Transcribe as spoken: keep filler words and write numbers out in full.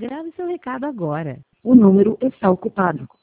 Grave seu recado agora. O número está ocupado.